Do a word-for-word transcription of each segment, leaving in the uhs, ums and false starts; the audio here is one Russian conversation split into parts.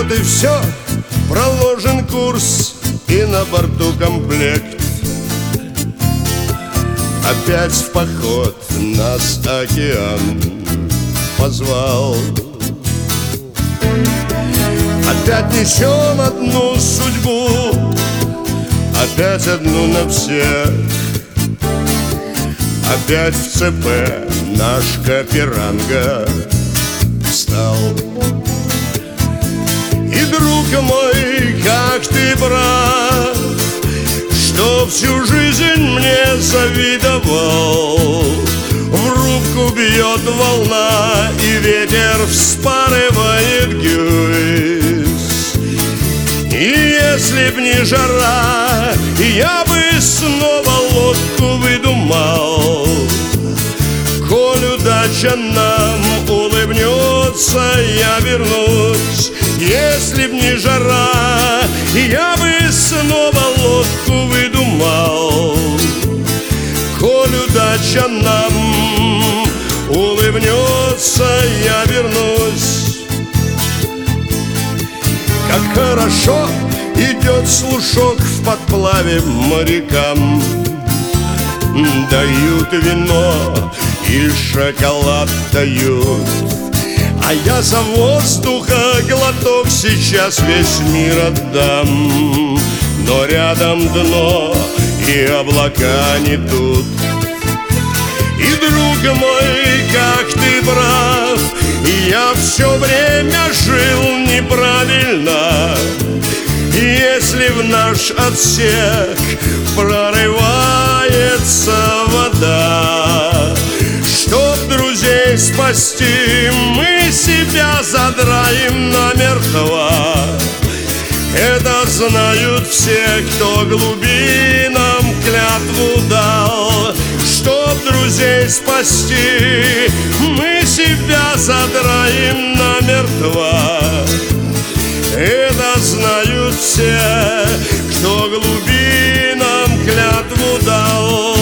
Вот и все, проложен курс, и на борту комплект. Опять в поход нас океан позвал. Опять несем одну судьбу, опять одну на всех. Опять в ЦП наш Каперанга встал. И, друг мой, как ты прав, что всю жизнь мне завидовал. В рубку бьет волна, и ветер вспарывает гюйс. И если б не жара, я бы снова лодку выдумал. Коль удача нам улыбнется, я вернусь. Если б не жара, я бы снова лодку выдумал. Коль удача нам улыбнется, я вернусь. Как хорошо идет слушок в подплаве морякам. Дают вино и шоколад дают, а я за воздуха глоток сейчас весь мир отдам. Но рядом дно и облака не тут. И, друг мой, как ты прав, я все время жил неправильно. Если в наш отсек прорывается вода, чтоб друзей спасти, мы себя задраем намертво. Это знают все, кто глубинам клятву дал. Чтоб друзей спасти, мы себя задраем намертво. Это знают все, кто глубинам клятву дал.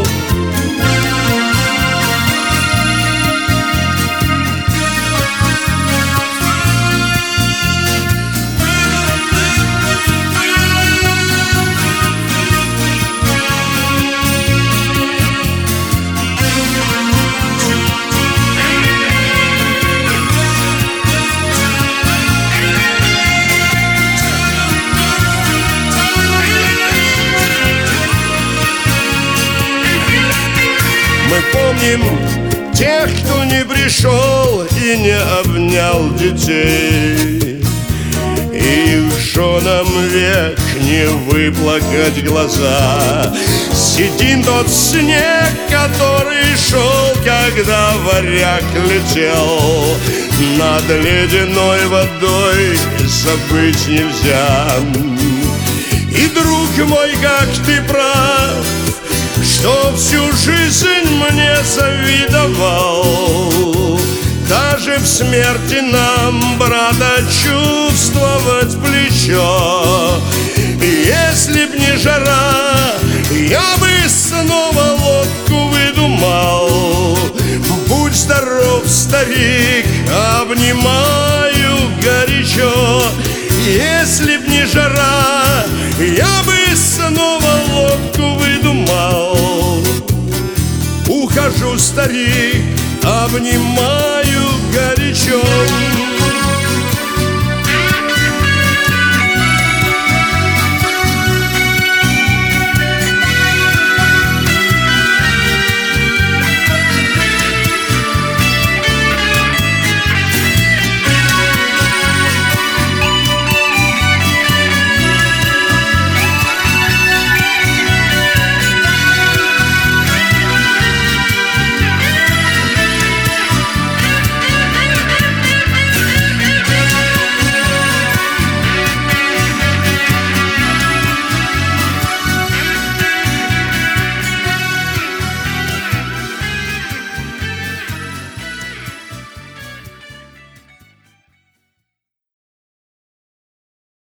Мы помним тех, кто не пришел и не обнял детей. И шо нам век не выплакать глаза. Сидим тот снег, который шел, когда варяг летел. Над ледяной водой забыть нельзя. И, друг мой, как ты прав, что всю жизнь мне завидовал. Даже в смерти нам, брата, чувствовать плечо. Если б не жара, я бы снова лодку выдумал. Будь здоров, старик, обнимаю горячо. Если б не жара, я бы снова лодку выдумал. Ухожу, старик, обнимаю горячо.